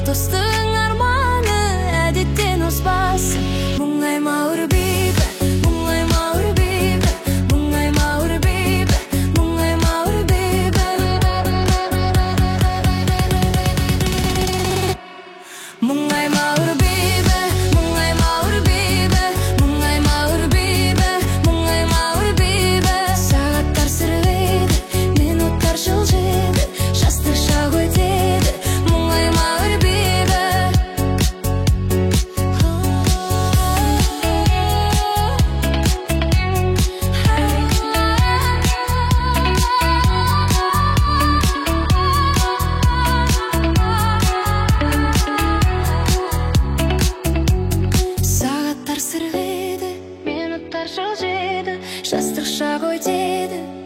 достың арманы әдеттен озбасын. Мұңайма өрбейді, мұңайма өрбейді, мұңайма өрбейді, мұңайма өрбейді. Мұңайма өрбейді, мұңайма өрбейді, мұңайма өрбейді, мұңайма өрбейді. Сағаттар сырғиды, минуттар жылжиды, жастық шақ өтеді, мұңайма өрбейді. Сағаттар сырғиды, минуттар жылжиды, жастық шақ өтеді.